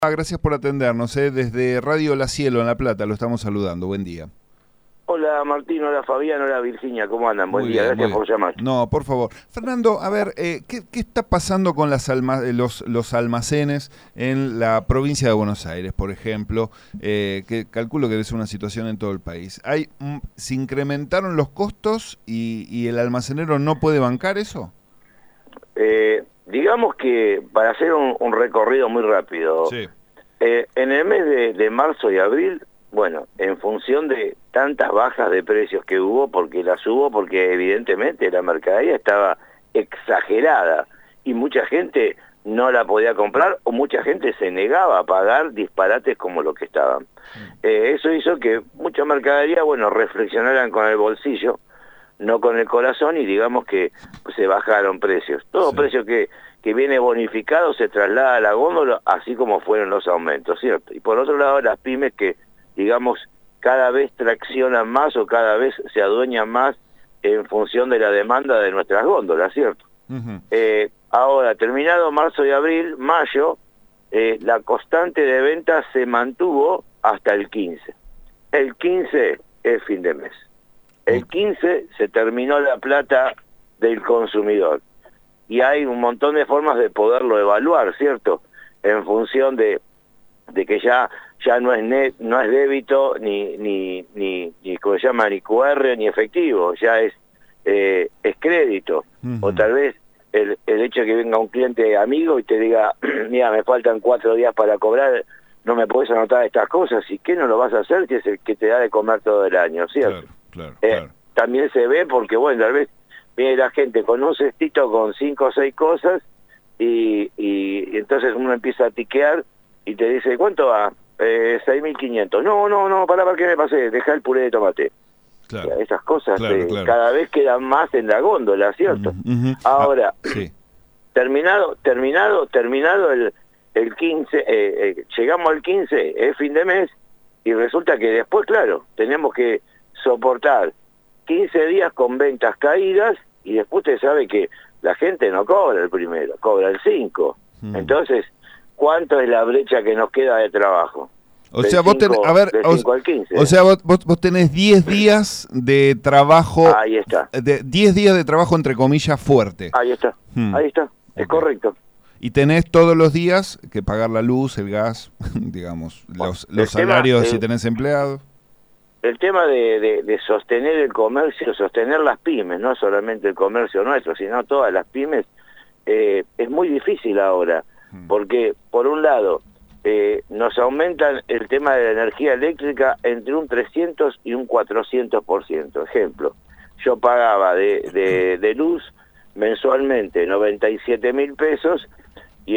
Gracias por atendernos, desde Radio La Cielo en La Plata lo estamos saludando. Buen día. Hola Martín, hola Fabián, hola Virginia, ¿cómo andan? Buen Muy día, bien, gracias muy por bien. llamar. No, por favor. Fernando, a ver, ¿qué está pasando con los almacenes en la provincia de Buenos Aires, por ejemplo? Que calculo que debe ser una situación en todo el país. ¿Se incrementaron los costos y el almacenero no puede bancar eso? Digamos que para hacer un recorrido muy rápido, Sí. En el mes de marzo y abril, bueno, en función de tantas bajas de precios que hubo, porque las hubo porque evidentemente la mercadería estaba exagerada y mucha gente no la podía comprar o mucha gente se negaba a pagar disparates como lo que estaban. Eso hizo que mucha mercadería, bueno, reflexionaran con el bolsillo, no con el corazón, y digamos que se bajaron precios. Todo Sí. precio que viene bonificado se traslada a la góndola, así como fueron los aumentos, ¿cierto? Y por otro lado, las pymes que, digamos, cada vez traccionan más o cada vez se adueñan más en función de la demanda de nuestras góndolas, ¿cierto? Uh-huh. Ahora, terminado marzo y abril, mayo, la constante de ventas se mantuvo hasta el 15. El 15 es fin de mes. El 15 se terminó la plata del consumidor. Y hay un montón de formas de poderlo evaluar, ¿cierto? En función de que ya no es no es débito ni ¿cómo se llama? Ni QR ni efectivo, ya es crédito. Uh-huh. O tal vez el hecho de que venga un cliente amigo y te diga, mira, me faltan 4 días para cobrar, no me podés anotar estas cosas, ¿y qué no lo vas a hacer si es el que te da de comer todo el año, ¿cierto? Claro. También se ve porque, bueno, tal vez viene la gente con un cestito con 5 o 6 cosas y entonces uno empieza a tiquear y te dice, ¿cuánto va? 6.500. No, para que me pasé, deja el puré de tomate. Claro. Esas cosas Claro. cada vez quedan más en la góndola, ¿cierto? Uh-huh. Ahora, sí. terminado el 15, llegamos al 15, es fin de mes, y resulta que después, claro, tenemos que soportar 15 días con ventas caídas, y después usted sabe que la gente no cobra el primero, cobra el 5. Entonces, ¿cuánto es la brecha que nos queda de trabajo? O sea, vos tenés, a ver, del 5 al 15. O sea, vos tenés 10 días de trabajo. Ahí está. 10 días de trabajo, entre comillas, fuerte. Ahí está, es correcto. Y tenés todos los días que pagar la luz, el gas, digamos, los salarios si tenés empleados. El tema de sostener el comercio, sostener las pymes, no solamente el comercio nuestro, sino todas las pymes, es muy difícil ahora, porque por un lado nos aumentan el tema de la energía eléctrica entre un 300 y un 400%. Ejemplo, yo pagaba de luz mensualmente 97.000 pesos, y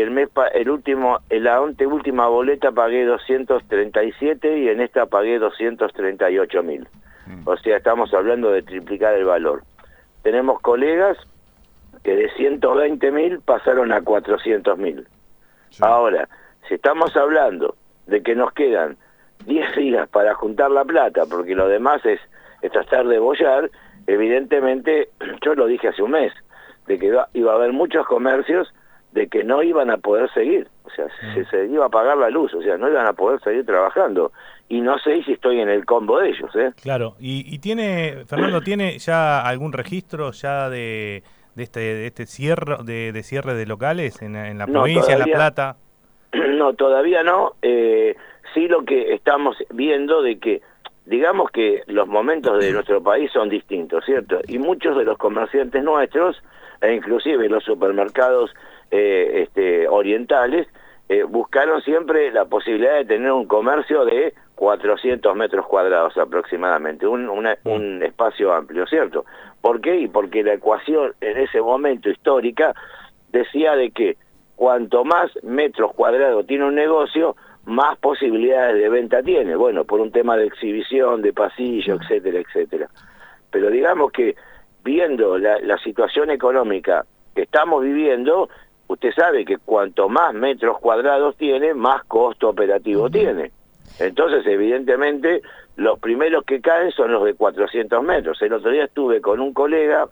la última boleta pagué 237 y en esta pagué 238.000. O sea, estamos hablando de triplicar el valor. Tenemos colegas que de 120.000 pasaron a 400.000. Sí. Ahora, si estamos hablando de que nos quedan 10 días para juntar la plata, porque lo demás es tratar de bollar, evidentemente, yo lo dije hace un mes, de que iba a haber muchos comercios de que no iban a poder seguir, o sea, se iba a apagar la luz, o sea, no iban a poder seguir trabajando, y no sé si estoy en el combo de ellos, ¿eh? Claro, y Fernando, ¿tiene ya algún registro ya de este cierre de locales en la provincia, en La Plata? No, todavía no. Sí, lo que estamos viendo de que, digamos que los momentos de nuestro país son distintos, ¿cierto? Y muchos de los comerciantes nuestros, e inclusive los supermercados orientales, buscaron siempre la posibilidad de tener un comercio de 400 metros cuadrados aproximadamente, un espacio amplio, ¿cierto? ¿Por qué? Y porque la ecuación en ese momento histórica decía de que cuanto más metros cuadrados tiene un negocio, más posibilidades de venta tiene. Bueno, por un tema de exhibición, de pasillo, etcétera, etcétera. Pero digamos que viendo la situación económica que estamos viviendo, usted sabe que cuanto más metros cuadrados tiene, más costo operativo tiene. Entonces, evidentemente, los primeros que caen son los de 400 metros. El otro día estuve con un colega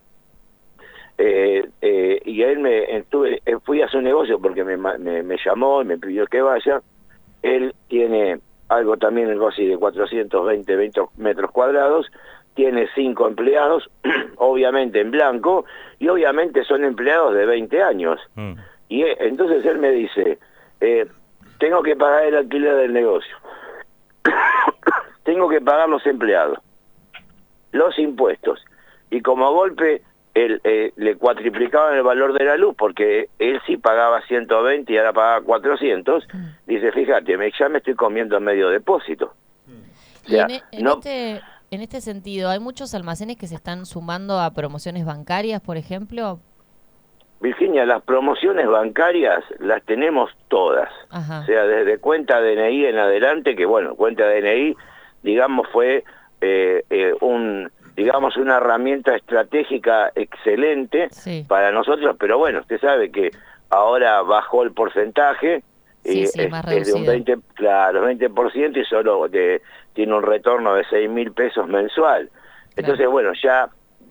y él fui a su negocio porque me llamó y me pidió que vaya, Él tiene algo también, algo así de 20 metros cuadrados, tiene 5 empleados, obviamente en blanco, y obviamente son empleados de 20 años. Y entonces él me dice, tengo que pagar el alquiler del negocio, tengo que pagar los empleados, los impuestos, y como golpe le cuatriplicaban el valor de la luz, porque él sí pagaba 120 y ahora pagaba 400, dice, fíjate, ya me estoy comiendo medio depósito. O sea, en este sentido, ¿hay muchos almacenes que se están sumando a promociones bancarias, por ejemplo? Virginia, las promociones bancarias las tenemos todas. Ajá. O sea, desde cuenta DNI en adelante, que bueno, cuenta DNI, digamos, fue una herramienta estratégica excelente para nosotros, pero bueno, usted sabe que ahora bajó el porcentaje, es de un 20%, y solo tiene un retorno de 6.000 pesos mensual. Entonces, bueno, ya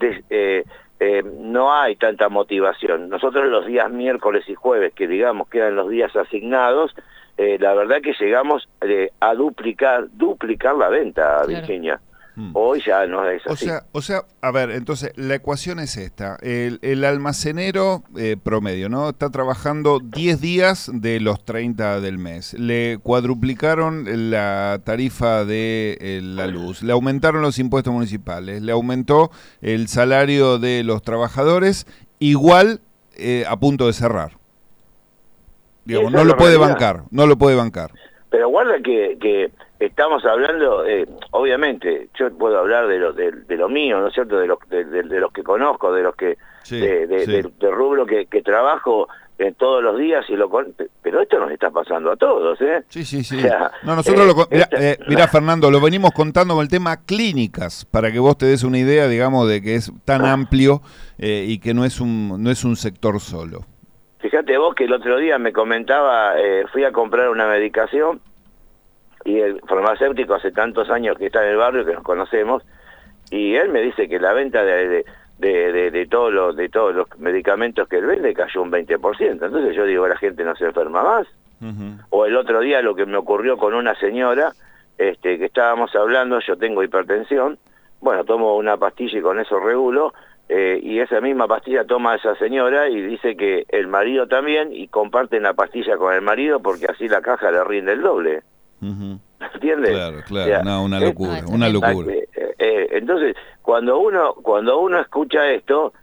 no hay tanta motivación. Nosotros los días miércoles y jueves, que digamos que eran los días asignados, la verdad que llegamos a duplicar la venta, Virginia. Hoy ya no es así. O sea, a ver, entonces la ecuación es esta. El almacenero promedio, ¿no? Está trabajando 10 días de los 30 del mes. Le cuadruplicaron la tarifa de la luz. Le aumentaron los impuestos municipales. Le aumentó el salario de los trabajadores. Igual a punto de cerrar. Digamos, no lo puede bancar. No lo puede bancar. Pero guarda que estamos hablando, obviamente, yo puedo hablar de lo mío, ¿no es cierto?, de los que conozco, de los que del rubro que trabajo todos los días, pero esto nos está pasando a todos, ¿eh? Sí. O sea, no, nosotros mirá, Fernando, lo venimos contando con el tema clínicas, para que vos te des una idea, digamos, de que es tan amplio y que no es un sector solo. Fíjate vos que el otro día me comentaba, fui a comprar una medicación, y el farmacéutico hace tantos años que está en el barrio, que nos conocemos, y él me dice que la venta de todos los medicamentos que él vende cayó un 20%. Entonces yo digo, la gente no se enferma más. O el otro día lo que me ocurrió con una señora, que estábamos hablando, yo tengo hipertensión, bueno, tomo una pastilla y con eso regulo, y esa misma pastilla toma esa señora y dice que el marido también, y comparten la pastilla con el marido porque así la caja le rinde el doble. ¿Entiendes? Claro, o sea, no, una locura. Entonces, cuando uno escucha esto,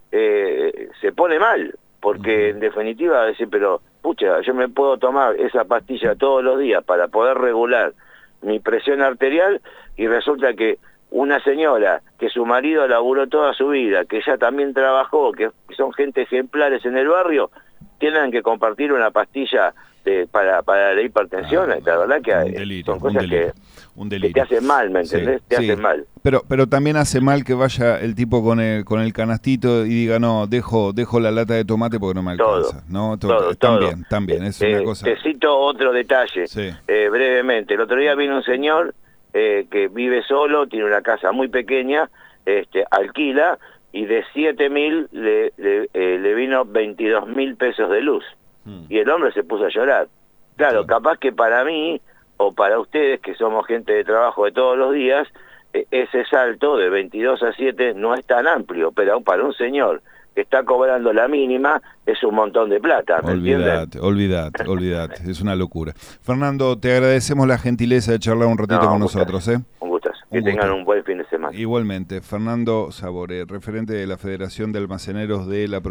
se pone mal, porque en definitiva decir, pero pucha, yo me puedo tomar esa pastilla todos los días para poder regular mi presión arterial, y resulta que una señora que su marido laburó toda su vida, que ella también trabajó, que son gente ejemplares en el barrio, tienen que compartir una pastilla para la hipertensión. La verdad que son cosas que te hacen mal, ¿me entendés? Te hacen mal. Pero también hace mal que vaya el tipo con el canastito y diga, no, dejo la lata de tomate porque no me alcanza. Todo. También, es una cosa. Te cito otro detalle, brevemente. El otro día vino un señor que vive solo, tiene una casa muy pequeña, alquila, y de 7.000 le vino 22.000 pesos de luz. Y el hombre se puso a llorar. Claro, capaz que para mí, o para ustedes, que somos gente de trabajo de todos los días, ese salto de 22 a 7 no es tan amplio, pero para un señor que está cobrando la mínima, es un montón de plata, ¿me entiendes? Olvídate, es una locura. Fernando, te agradecemos la gentileza de charlar un ratito con nosotros, ¿eh? Un gustazo. Que tengan un buen fin de semana. Igualmente, Fernando Sabore, referente de la Federación de Almaceneros de la